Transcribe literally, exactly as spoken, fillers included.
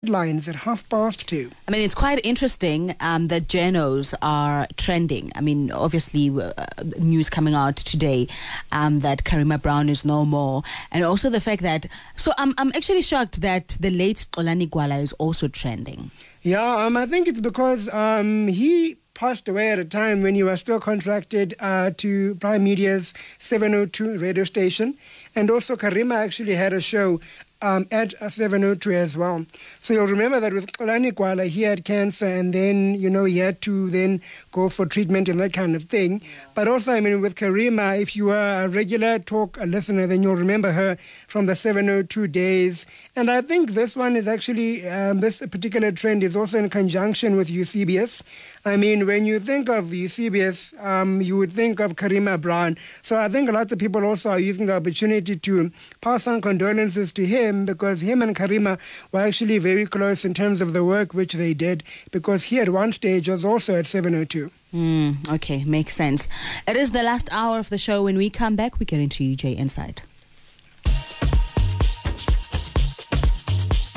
headlines at half past two. I mean, it's quite interesting um, that journos are trending. I mean, obviously, uh, news coming out today um, that Karima Brown is no more, and also the fact that. So I'm I'm actually shocked that the late Xolani Gwala is also trending. Yeah, um, I think it's because um, he passed away at a time when he was still contracted uh, to Prime Media's seven oh two radio station, and also Karima actually had a show um, at seven oh two as well. So you'll remember that with Xolani Gwala, he had cancer, and then, you know, he had to then go for treatment and that kind of thing. Yeah. But also, I mean, with Karima, if you are a regular talk a listener, then you'll remember her from the seven oh two days. And I think this one is actually, um, this particular trend is also in conjunction with Eusebius. I mean, when you think of Eusebius, um, you would think of Karima Brown. So I think lots of people also are using the opportunity to pass on condolences to him, because him and Karima were actually very close in terms of the work which they did, because he at one stage was also at seven oh two. Mm, okay, makes sense. It is the last hour of the show. When we come back, we get into U J Insight.